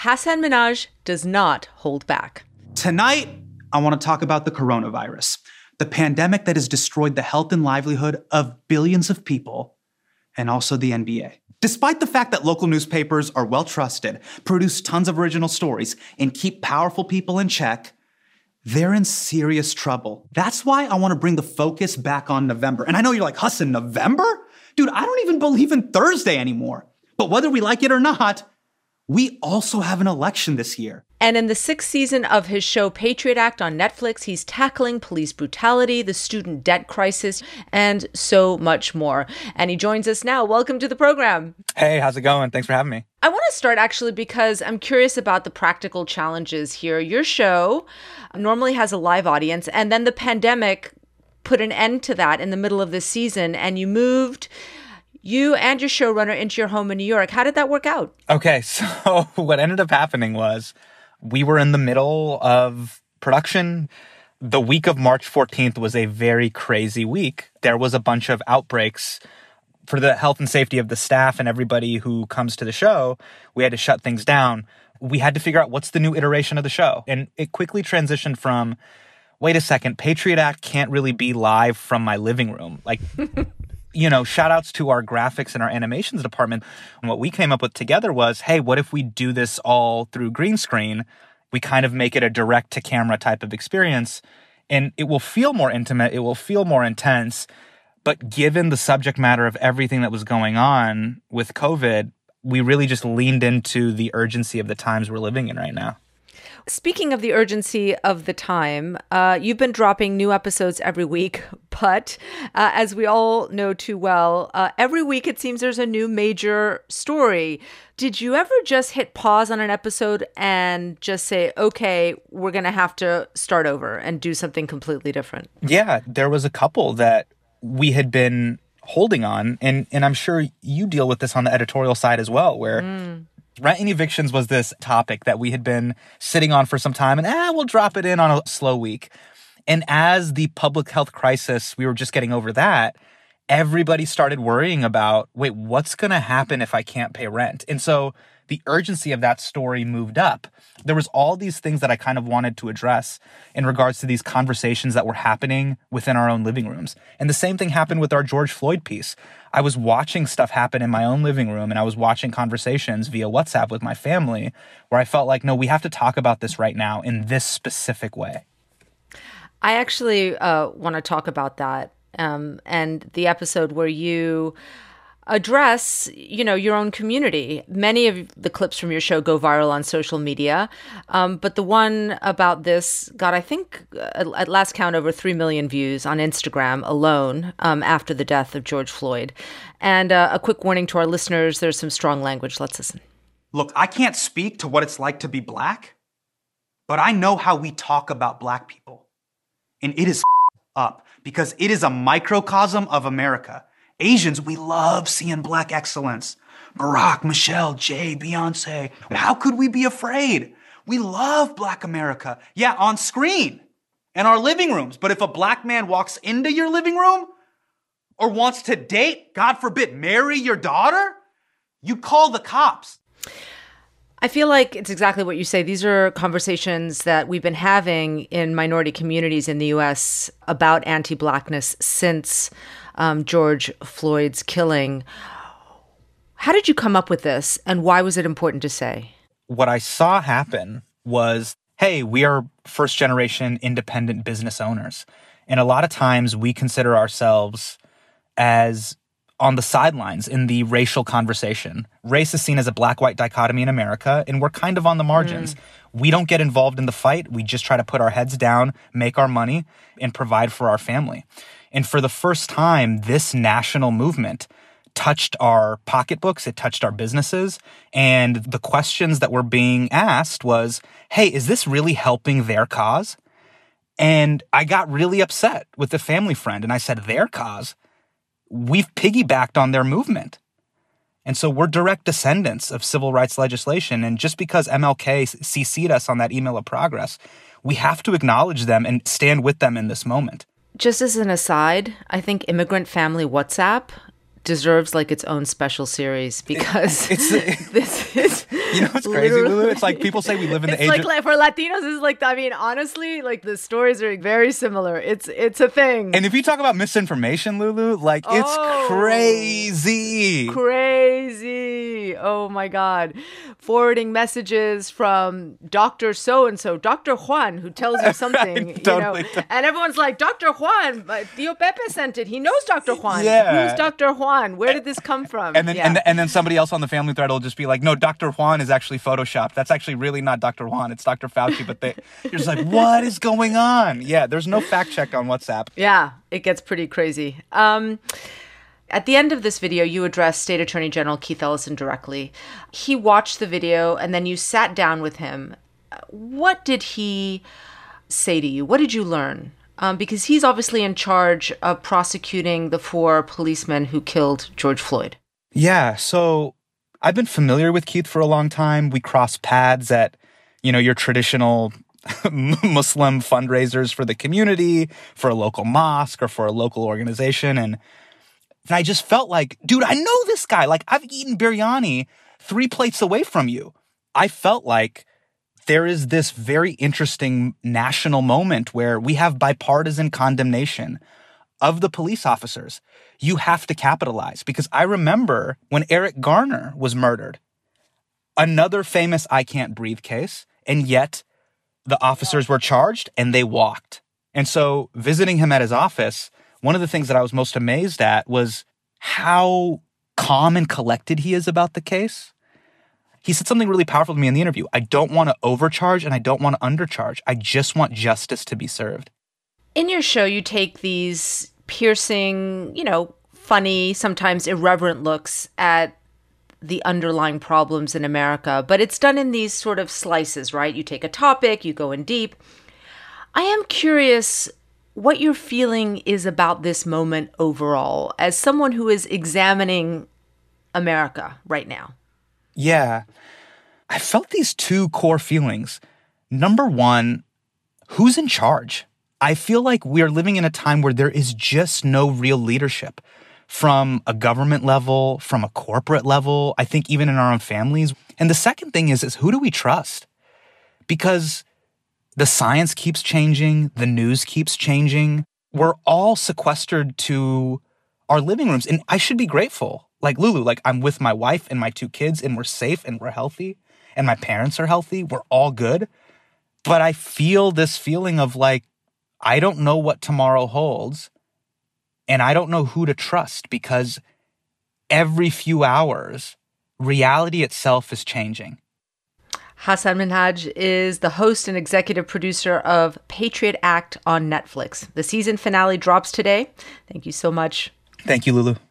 Hasan Minhaj does not hold back. Tonight, I want to talk about the coronavirus, the pandemic that has destroyed the health and livelihood of billions of people, and also the NBA. Despite the fact that local newspapers are well trusted, produce tons of original stories, and keep powerful people in check, they're in serious trouble. That's why I want to bring the focus back on November. And I know you're like, Hassan, November? Dude, I don't even believe in Thursday anymore. But whether we like it or not, we also have an election this year. And in the 6th season of his show Patriot Act on Netflix, he's tackling police brutality, the student debt crisis, and so much more. And he joins us now. Welcome to the program. Hey, how's it going? Thanks for having me. I want to start actually because I'm curious about the practical challenges here. Your show normally has a live audience, and then the pandemic put an end to that in the middle of this season, and you moved you and your showrunner into your home in New York. How did that work out? Okay, so what ended up happening was we were in the middle of production. The week of March 14th was a very crazy week. There was a bunch of outbreaks. For the health and safety of the staff and everybody who comes to the show, we had to shut things down. We had to figure out what's the new iteration of the show. And it quickly transitioned from, wait a second, Patriot Act can't really be live from my living room. Like, shout outs to our graphics and our animations department. And what we came up with together was, hey, what if we do this all through green screen? We kind of make it a direct to camera type of experience, and it will feel more intimate. It will feel more intense. But given the subject matter of everything that was going on with COVID, we really just leaned into the urgency of the times we're living in right now. Speaking of the urgency of the time, you've been dropping new episodes every week, but as we all know too well, every week it seems there's a new major story. Did you ever just hit pause on an episode and just say, okay, we're going to have to start over and do something completely different? Yeah, there was a couple that we had been holding on, and I'm sure you deal with this on the editorial side as well, where rent and evictions was this topic that we had been sitting on for some time, and we'll drop it in on a slow week. And as the public health crisis, we were just getting over that, everybody started worrying about, wait, what's going to happen if I can't pay rent? And so the urgency of that story moved up. There was all these things that I kind of wanted to address in regards to these conversations that were happening within our own living rooms. And the same thing happened with our George Floyd piece. I was watching stuff happen in my own living room, and I was watching conversations via WhatsApp with my family where I felt like, no, we have to talk about this right now in this specific way. I actually want to talk about that and the episode where you address, your own community. Many of the clips from your show go viral on social media, but the one about this got, I think, at last count, over 3 million views on Instagram alone after the death of George Floyd. And a quick warning to our listeners, there's some strong language. Let's listen. Look, I can't speak to what it's like to be Black, but I know how we talk about Black people. And it is up because it is a microcosm of America. Asians, we love seeing Black excellence. Barack, Michelle, Jay, Beyonce. How could we be afraid? We love Black America. Yeah, on screen and our living rooms. But if a Black man walks into your living room or wants to date, God forbid, marry your daughter, you call the cops. I feel like it's exactly what you say. These are conversations that we've been having in minority communities in the U.S. about anti-Blackness since George Floyd's killing. How did you come up with this, and why was it important to say? What I saw happen was, hey, we are first-generation independent business owners. And a lot of times we consider ourselves as on the sidelines in the racial conversation. Race is seen as a black-white dichotomy in America, and we're kind of on the margins. We don't get involved in the fight. We just try to put our heads down, make our money, and provide for our family. And for the first time, this national movement touched our pocketbooks, it touched our businesses, and the questions that were being asked was, hey, is this really helping their cause? And I got really upset with a family friend, and I said, their cause? We've piggybacked on their movement. And so we're direct descendants of civil rights legislation, and just because MLK CC'd us on that email of progress, we have to acknowledge them and stand with them in this moment. Just as an aside, I think Immigrant Family WhatsApp deserves like its own special series because this is you know what's crazy, Lulu? It's like people say we live in the age like, of... like for Latinos, it's like, I mean, honestly, like the stories are very similar. It's a thing. And if you talk about misinformation, Lulu, like it's crazy. Crazy. Oh my God. Forwarding messages from Dr. So-and-so, Dr. Juan, who tells you something, Totally. And everyone's like, Dr. Juan, Tio Pepe sent it. He knows Dr. Juan. Yeah. Who's Dr. Juan? Where did this come from? And then and then somebody else on the family thread will just be like, no, Dr. Juan is actually photoshopped. That's actually really not Dr. Juan. It's Dr. Fauci. But you're just like, what is going on? Yeah, there's no fact check on WhatsApp. Yeah, it gets pretty crazy. At the end of this video, you addressed State Attorney General Keith Ellison directly. He watched the video and then you sat down with him. What did he say to you? What did you learn? Because he's obviously in charge of prosecuting the 4 policemen who killed George Floyd. Yeah, so I've been familiar with Keith for a long time. We cross paths at, your traditional Muslim fundraisers for the community, for a local mosque or for a local organization. And I just felt like, dude, I know this guy. Like, I've eaten biryani 3 plates away from you. I felt like there is this very interesting national moment where we have bipartisan condemnation of the police officers. You have to capitalize, because I remember when Eric Garner was murdered, another famous I Can't Breathe case, and yet the officers were charged and they walked. And so visiting him at his office, one of the things that I was most amazed at was how calm and collected he is about the case. He said something really powerful to me in the interview. I don't want to overcharge and I don't want to undercharge. I just want justice to be served. In your show, you take these piercing, funny, sometimes irreverent looks at the underlying problems in America, but it's done in these sort of slices, right? You take a topic, you go in deep. I am curious what your feeling is about this moment overall as someone who is examining America right now. Yeah, I felt these 2 core feelings. Number one, who's in charge? I feel like we are living in a time where there is just no real leadership from a government level, from a corporate level, I think even in our own families. And the second thing is who do we trust? Because the science keeps changing, the news keeps changing. We're all sequestered to our living rooms. And I should be grateful. Like Lulu, like I'm with my wife and my 2 kids and we're safe and we're healthy and my parents are healthy. We're all good. But I feel this feeling of like, I don't know what tomorrow holds and I don't know who to trust, because every few hours, reality itself is changing. Hasan Minhaj is the host and executive producer of Patriot Act on Netflix. The season finale drops today. Thank you so much. Thank you, Lulu.